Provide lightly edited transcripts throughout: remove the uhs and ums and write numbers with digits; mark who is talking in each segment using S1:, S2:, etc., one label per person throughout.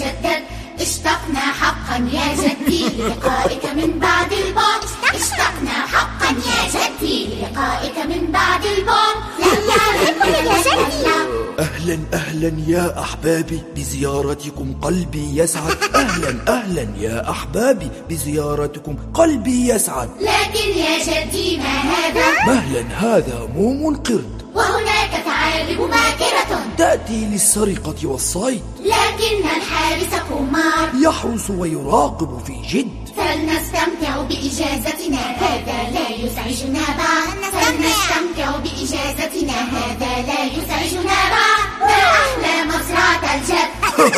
S1: نتجدد، اشتقنا حقا يا جدي للقائك من بعد البعد. اشتقنا حقا يا جدي للقائك من بعد البعد. يا جدي.
S2: أهلا أهلا يا أحبابي بزيارتكم قلبي يسعد. أهلا أهلا يا أحبابي بزيارتكم قلبي يسعد.
S1: لكن يا جدي ما هذا؟
S2: مهلا، هذا موم القرد،
S1: وهناك ثعالب ماكرة
S2: تأتي للسرقة والصيد،
S1: لكن الحارس قمار
S2: يحرس ويراقب في جد.
S1: فلنستمتع بإجازتنا، هذا لا يزعجنا بعد. فلنستمتع بإجازتنا، هذا لا يزعجنا بعد. ما أحلى مزرعة الجد.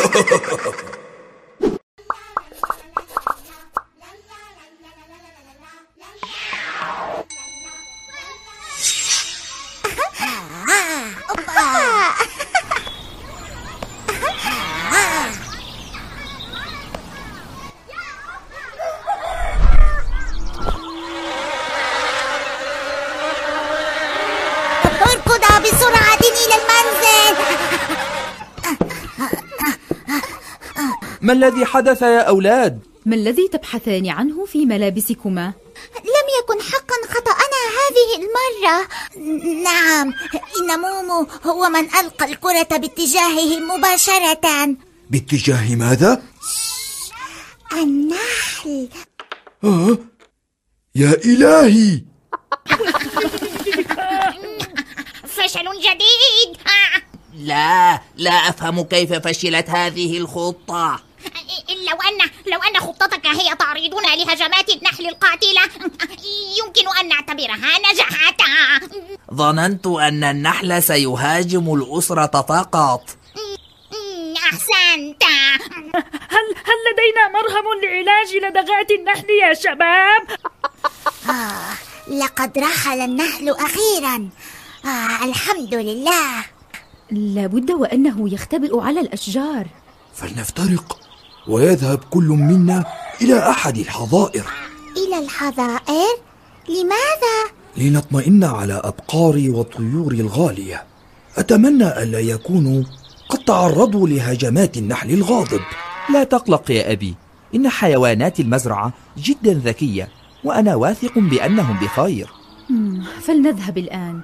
S3: اركضا بسرعة إلى المنزل.
S4: ما الذي حدث يا أولاد؟
S5: ما الذي تبحثان عنه في ملابسكما؟
S3: لم يكن حقا خطأنا هذه المرة. نعم، إن مومو هو من ألقى الكرة باتجاهه مباشرة.
S2: باتجاه ماذا؟
S3: النحل.
S2: يا إلهي،
S3: فشل جديد.
S6: لا أفهم كيف فشلت هذه الخطة.
S3: لو أن خطتك هي تعريضنا لهجمات النحل القاتلة، يمكن أن نعتبرها نجحتا.
S6: ظننت أن النحل سيهاجم الأسرة فقط.
S3: أحسنت.
S7: هل لدينا مرهم لعلاج لدغات النحل يا شباب؟
S3: لقد رحل النحل أخيرا. الحمد لله.
S5: لابد وأنه يختبئ على الأشجار.
S2: فلنفترق ويذهب كل منا إلى أحد الحظائر.
S3: إلى الحظائر؟ لماذا؟
S2: لنطمئن على أبقاري وطيوري الغالية. أتمنى ألا يكونوا قد تعرضوا لهجمات النحل الغاضب.
S4: لا تقلق يا أبي، إن حيوانات المزرعة جدا ذكية، وأنا واثق بأنهم بخير.
S5: فلنذهب الآن.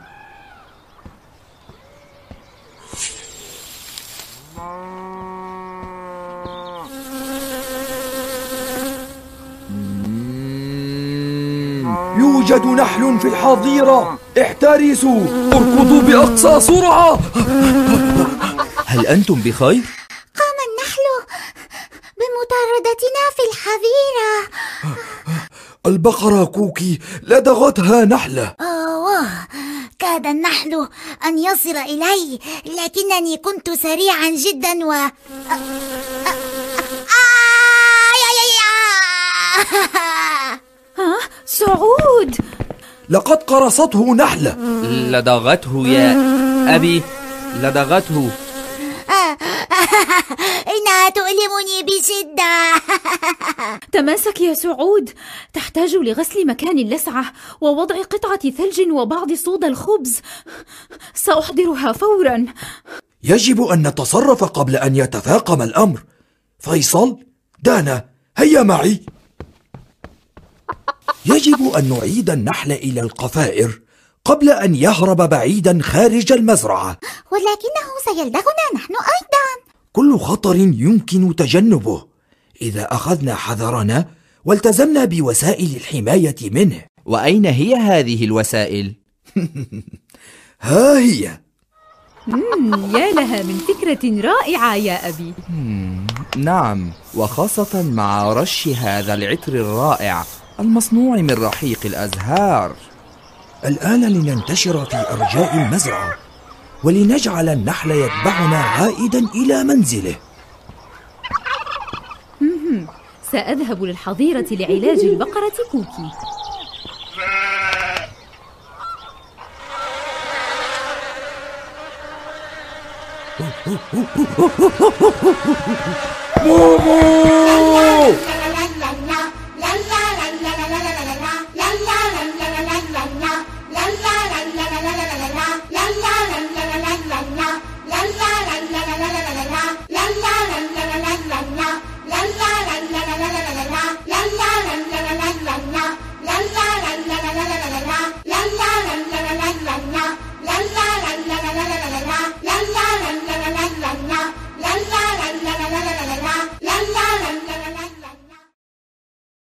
S2: يوجد نحل في الحظيرة، احترسوا، اركضوا بأقصى سرعة.
S4: هل أنتم بخير؟
S3: قام النحل بمطاردتنا في الحظيرة.
S2: البقرة كوكي لدغتها نحلة.
S3: كاد النحل أن يصل إلي، لكنني كنت سريعا جدا
S5: سعود،
S2: لقد قرصته نحلة.
S4: لدغته يا أبي، لدغته.
S3: إنها تؤلمني بشدة.
S5: تماسك يا سعود، تحتاج لغسل مكان اللسعة ووضع قطعة ثلج وبعض صودا الخبز. سأحضرها فورا.
S2: يجب أن نتصرف قبل أن يتفاقم الأمر. فيصل، دانا، هيا معي. يجب أن نعيد النحل إلى القفائر قبل أن يهرب بعيدا خارج المزرعة.
S3: ولكنه سيلدغنا نحن أيضا.
S2: كل خطر يمكن تجنبه إذا أخذنا حذرنا والتزمنا بوسائل الحماية منه.
S4: وأين هي هذه الوسائل؟
S2: ها هي.
S5: يا لها من فكرة رائعة يا أبي.
S4: نعم، وخاصة مع رش هذا العطر الرائع المصنوع من رحيق الأزهار.
S2: الآن لننتشر في أرجاء المزرعة ولنجعل النحل يتبعنا عائدا إلى منزله.
S5: سأذهب للحظيرة لعلاج البقرة كوكي.
S2: مومو!